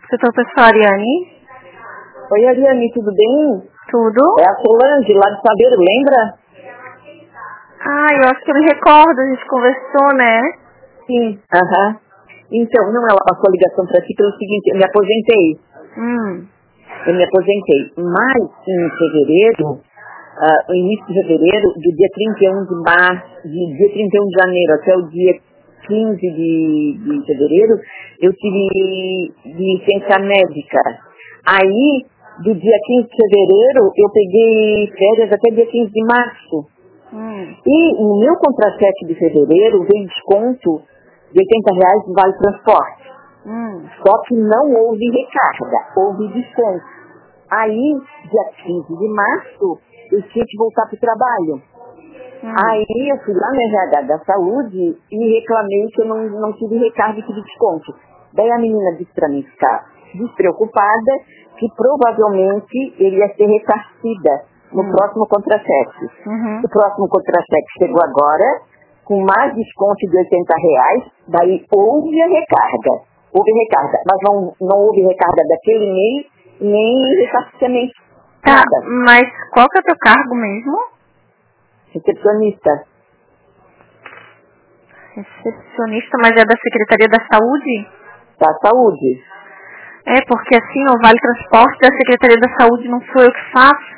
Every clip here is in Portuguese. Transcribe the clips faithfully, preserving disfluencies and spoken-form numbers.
Setor pessoal, Ariane? Oi, Ariane, tudo bem? Tudo? É a Solange, lá de Saveiro, lembra? Ah, eu acho que eu me recordo, a gente conversou, né? Sim. Aham. Uhum. Então, não, ela passou a ligação para ti pelo seguinte, eu me aposentei. Hum. Eu me aposentei. Mas, em fevereiro, uh, no início de fevereiro, do dia trinta e um de março, de dia trinta e um de janeiro até o dia quinze de, de fevereiro, eu tive licença médica. Aí, do dia quinze de fevereiro, eu peguei férias até dia quinze de março. Hum. E no meu contra-cheque de fevereiro veio desconto de oitenta reais no Vale Transporte. Hum. Só que não houve recarga, houve desconto. Aí, dia quinze de março, eu tinha que voltar para o trabalho. Hum. Aí eu fui lá no R H da saúde e reclamei que eu não, não tive recarga e tive desconto. Daí a menina disse para mim ficar despreocupada que provavelmente ele ia ser ressarcida no hum. próximo contra-cheque. Uhum. O próximo contra-cheque chegou agora com mais desconto de oitenta reais, daí houve a recarga. Houve recarga, mas não, não houve recarga daquele mês, nem ressarcimento. Tá, Nada. mas qual que é o teu cargo mesmo? Recepcionista. Recepcionista, mas é da Secretaria da Saúde? Da saúde. É, porque assim, o Vale Transporte da Secretaria da Saúde não sou eu que faço.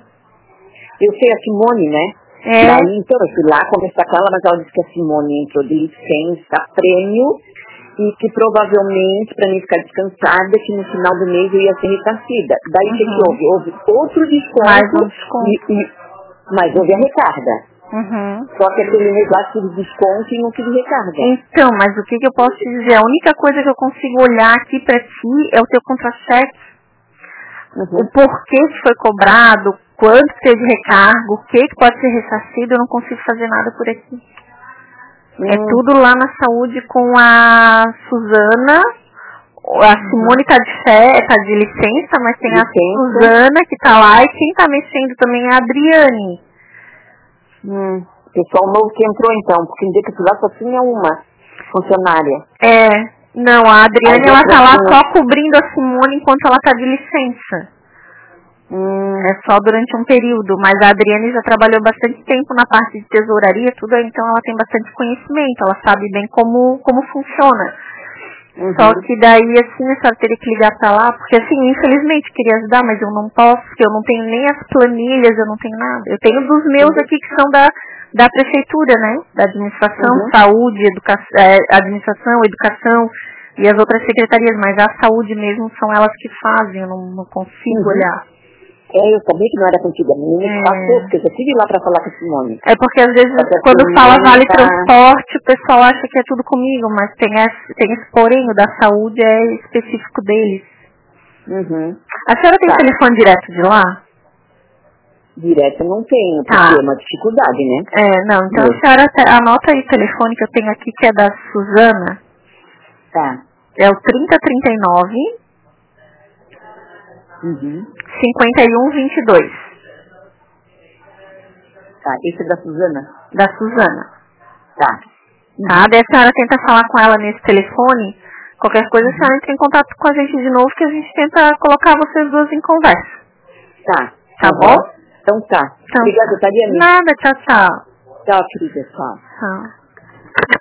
Eu sei a Simone, né? É. Daí, então, eu fui lá conversar com ela, mas ela disse que a Simone entrou de licença, prêmio, e que provavelmente, para mim ficar descansada, que no final do mês eu ia ser ressarcida. Daí o Uhum. que, que houve? Houve outro desconto, Mais um desconto. E, e, mas houve a recarga. Uhum. Só que aquele mês lá tive desconto e não tive recarga. Então, mas o que, que eu posso te dizer? A única coisa que eu consigo olhar aqui pra ti é o teu contra-cheque. Uhum. O porquê que foi cobrado, quanto teve recargo, o que, que pode ser ressarcido, eu não consigo fazer nada por aqui. Hum. É tudo lá na saúde com a Suzana. A Simone tá de fé, tá de licença, mas tem Licença. a Suzana que tá lá e quem tá mexendo também é a Adriane. Hum. Pessoal novo que entrou então, porque no dia que eu fui lá só tinha uma funcionária. É, não, a Adriane As ela tá lá outras só cobrindo a Simone enquanto ela tá de licença. Hum. É só durante um período, mas a Adriane já trabalhou bastante tempo na parte de tesouraria, tudo, então ela tem bastante conhecimento, ela sabe bem como, como funciona. Uhum. Só que daí, assim, a senhora teria que ligar pra lá, porque assim, infelizmente queria ajudar, mas eu não posso, porque eu não tenho nem as planilhas, eu não tenho nada. Eu tenho dos meus Uhum. aqui que são da, da prefeitura, né? Da administração, Uhum. saúde, educação, é, administração, educação e as outras secretarias, mas a saúde mesmo são elas que fazem, eu não, não consigo Uhum. olhar. É, eu sabia que não era contigo, a menina É. passou, porque eu já estive lá para falar com a Simone. É porque às vezes Porque a quando Simone fala vale tá... transporte, o pessoal acha que é tudo comigo, mas tem esse, tem esse porém, o da saúde é específico deles. Uhum. A senhora tem Tá. telefone direto de lá? Direto eu não tenho, porque Tá. é uma dificuldade, né? É, não, então Meu. a senhora te- anota aí o telefone que eu tenho aqui, que é da Suzana. Tá. É o trinta trinta e nove, Uhum. cinquenta e um vinte e dois. Tá, esse é da Suzana? Da Suzana. Tá. Tá? Daí a senhora tenta falar com ela nesse telefone. Qualquer coisa, a senhora entra em contato com a gente de novo, que a gente tenta colocar vocês duas em conversa. Tá. Tá Uhum. bom? Então tá. Então, Obrigada, Tariane. nada, tchau, tchau. Tchau, querida. Tchau. Tchau.